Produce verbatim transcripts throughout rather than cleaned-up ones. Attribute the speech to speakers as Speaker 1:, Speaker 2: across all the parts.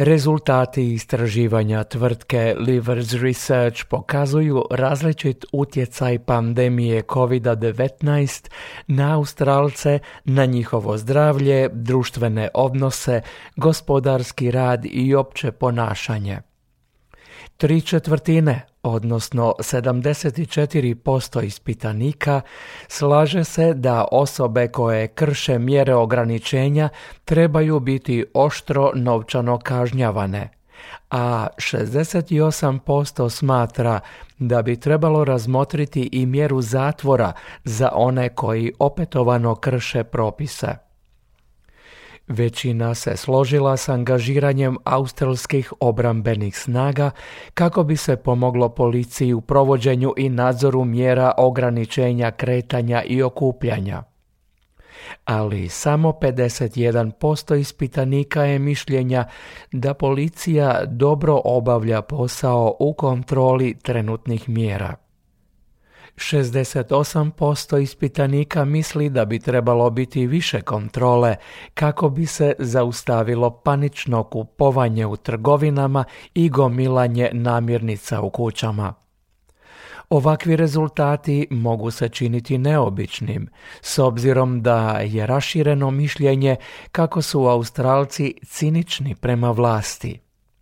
Speaker 1: Rezultati istraživanja tvrtke Livers Research pokazuju različit utjecaj pandemije kovid devetnaest na Australce, na njihovo zdravlje, društvene odnose, gospodarski rad i opće ponašanje. Tri četvrtine, odnosno sedamdeset četiri posto ispitanika, slaže se da osobe koje krše mjere ograničenja trebaju biti oštro novčano kažnjavane, a šezdeset osam posto smatra da bi trebalo razmotriti i mjeru zatvora za one koji opetovano krše propise. Većina se složila s angažiranjem australskih obrambenih snaga kako bi se pomoglo policiji u provođenju i nadzoru mjera ograničenja kretanja i okupljanja. Ali samo pedeset jedan posto ispitanika je mišljenja da policija dobro obavlja posao u kontroli trenutnih mjera. šezdeset osam posto ispitanika misli da bi trebalo biti više kontrole kako bi se zaustavilo panično kupovanje u trgovinama i gomilanje namirnica u kućama. Ovakvi rezultati mogu se činiti neobičnim, s obzirom da je rašireno mišljenje kako su Australci cinični prema vlasti.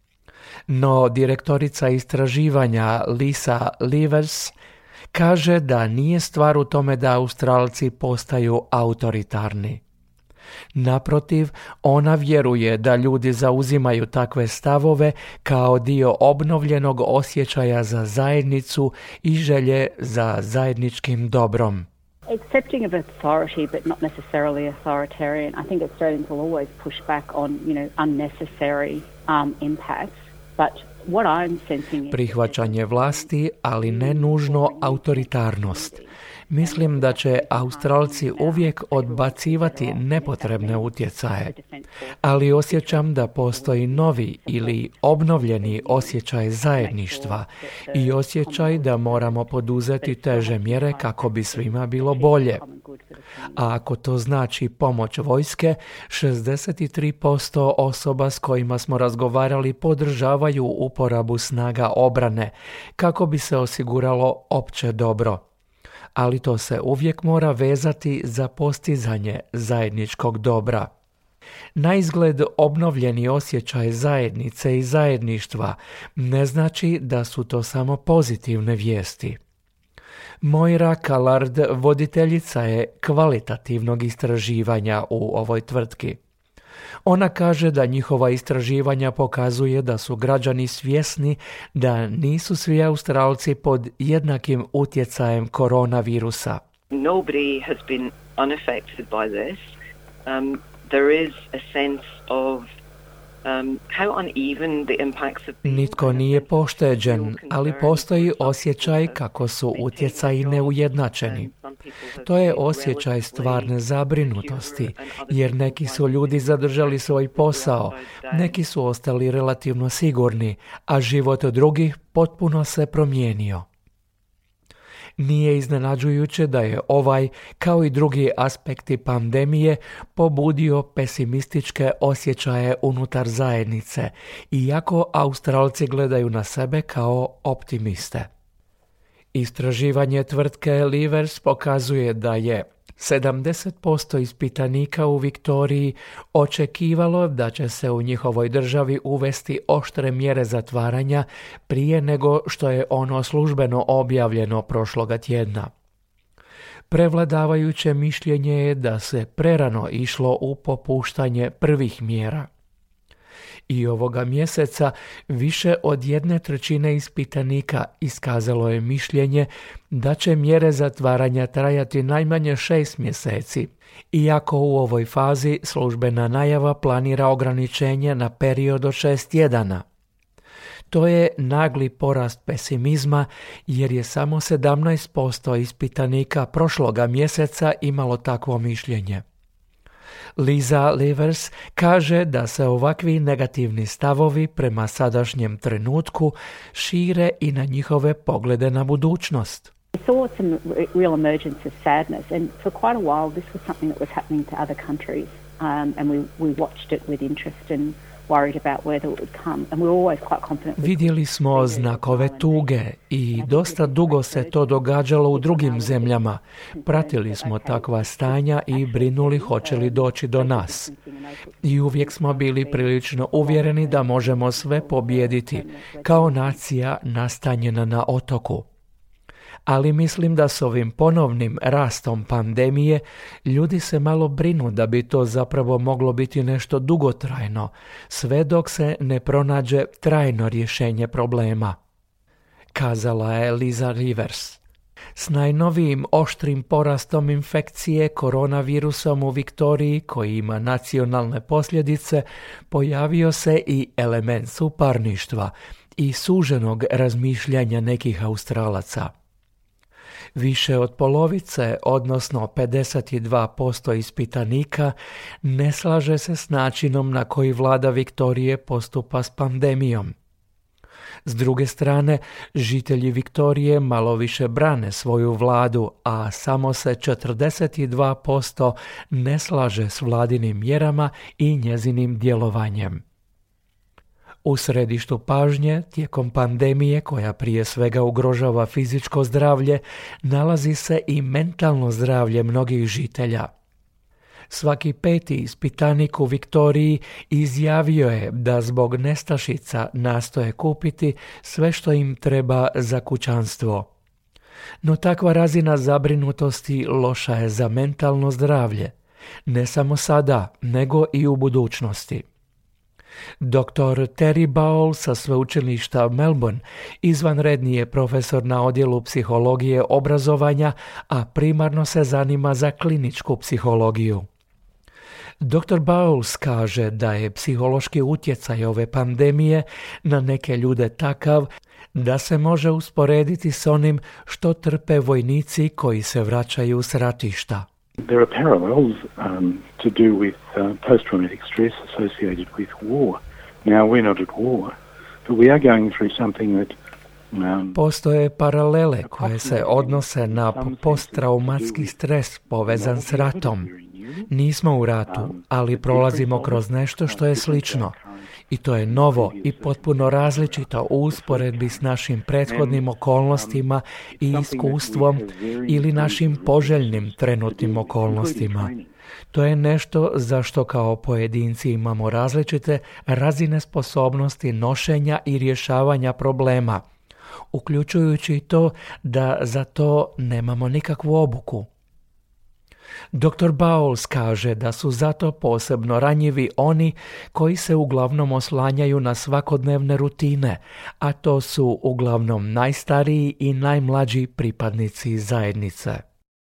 Speaker 1: No direktorica istraživanja Lisa Livers kaže da nije stvar u tome da Australci postaju autoritarni. Naprotiv, ona vjeruje da ljudi zauzimaju takve stavove kao dio obnovljenog osjećaja za zajednicu i želje za zajedničkim dobrom.
Speaker 2: Accepting of authority, but not necessarily authoritarian. I think Australians will always push back on, you know, unnecessary um, impacts, but what I'm sensing is
Speaker 1: prihvaćanje vlasti, ali ne nužno autoritarnost. Mislim da će Australci uvijek odbacivati nepotrebne utjecaje, ali osjećam da postoji novi ili obnovljeni osjećaj zajedništva i osjećaj da moramo poduzeti teže mjere kako bi svima bilo bolje. A ako to znači pomoć vojske, šezdeset tri posto osoba s kojima smo razgovarali podržavaju uporabu snaga obrane kako bi se osiguralo opće dobro. Ali to se uvijek mora vezati za postizanje zajedničkog dobra. Naizgled obnovljeni osjećaj zajednice i zajedništva ne znači da su to samo pozitivne vijesti. Moira Callard, voditeljica je kvalitativnog istraživanja u ovoj tvrtki. Ona kaže da njihova istraživanja pokazuje da su građani svjesni da nisu svi Australci pod jednakim utjecajem koronavirusa.
Speaker 3: Nobody has been unaffected by this. Um, there is a sense of Um, how uneven the impacts have been.
Speaker 1: Nitko nije pošteđen, ali postoji osjećaj kako su utjecaji neujednačeni. To je osjećaj stvarne zabrinutosti, jer neki su ljudi zadržali svoj posao, neki su ostali relativno sigurni, a život drugih potpuno se promijenio. Nije iznenađujuće da je ovaj, kao i drugi aspekti pandemije, pobudio pesimističke osjećaje unutar zajednice, iako Australci gledaju na sebe kao optimiste. Istraživanje tvrtke Livers pokazuje da je sedamdeset posto ispitanika u Viktoriji očekivalo da će se u njihovoj državi uvesti oštre mjere zatvaranja prije nego što je ono službeno objavljeno prošloga tjedna. Prevladavajuće mišljenje je da se prerano išlo u popuštanje prvih mjera. I ovoga mjeseca više od jedne trećine ispitanika iskazalo je mišljenje da će mjere zatvaranja trajati najmanje šest mjeseci, iako u ovoj fazi službena najava planira ograničenje na period od šest tjedana. To je nagli porast pesimizma jer je samo sedamnaest posto ispitanika prošloga mjeseca imalo takvo mišljenje. Lisa Livers kaže da se ovakvi negativni stavovi prema sadašnjem trenutku šire i na njihove poglede na budućnost.
Speaker 2: We saw some real emergence of sadness, and for quite a while this was something that was happening to other countries, um, and we, we watched it with interest and worried about whether it would come, and we're always quite confident.
Speaker 1: Vidjeli smo znakove tuge i dosta dugo se to događalo u drugim zemljama. Pratili smo takva stanja i brinuli hoće li doći do nas. I uvijek smo bili prilično uvjereni da možemo sve pobijediti, kao nacija nastanjena na otoku. Ali mislim da s ovim ponovnim rastom pandemije ljudi se malo brinu da bi to zapravo moglo biti nešto dugotrajno, sve dok se ne pronađe trajno rješenje problema. Kazala je Liza Rivers. S najnovijim oštrim porastom infekcije koronavirusom u Viktoriji, koji ima nacionalne posljedice, pojavio se i element suparništva i suženog razmišljanja nekih Australaca. Više od polovice, odnosno pedeset dva posto ispitanika, ne slaže se s načinom na koji vlada Viktorije postupa s pandemijom. S druge strane, žitelji Viktorije malo više brane svoju vladu, a samo se četrdeset dva posto ne slaže s vladinim mjerama i njezinim djelovanjem. U središtu pažnje, tijekom pandemije koja prije svega ugrožava fizičko zdravlje, nalazi se i mentalno zdravlje mnogih žitelja. Svaki peti ispitanik u Viktoriji izjavio je da zbog nestašica nastoje kupiti sve što im treba za kućanstvo. No takva razina zabrinutosti loša je za mentalno zdravlje, ne samo sada, nego i u budućnosti. doktor Terry Bowell sa sveučilišta Melbourne izvanredni je profesor na odjelu psihologije obrazovanja, a primarno se zanima za kliničku psihologiju. doktor Bowles kaže da je psihološki utjecaj ove pandemije na neke ljude takav da se može usporediti s onim što trpe vojnici koji se vraćaju s ratišta.
Speaker 4: There are parallels um, to do with uh, post-traumatic stress associated with war. Now, we're not at war, but we are going through something that um,
Speaker 1: Postoje paralele koje se odnose na posttraumatski stres povezan s ratom. Nismo u ratu, ali prolazimo kroz nešto što je slično. I to je novo i potpuno različito u usporedbi s našim prethodnim okolnostima i iskustvom ili našim poželjnim trenutnim okolnostima. To je nešto za što kao pojedinci imamo različite razine sposobnosti nošenja i rješavanja problema, uključujući i to da za to nemamo nikakvu obuku. doktor Bowles kaže da su zato posebno ranjivi oni koji se uglavnom oslanjaju na svakodnevne rutine, a to su uglavnom najstariji i najmlađi pripadnici zajednice.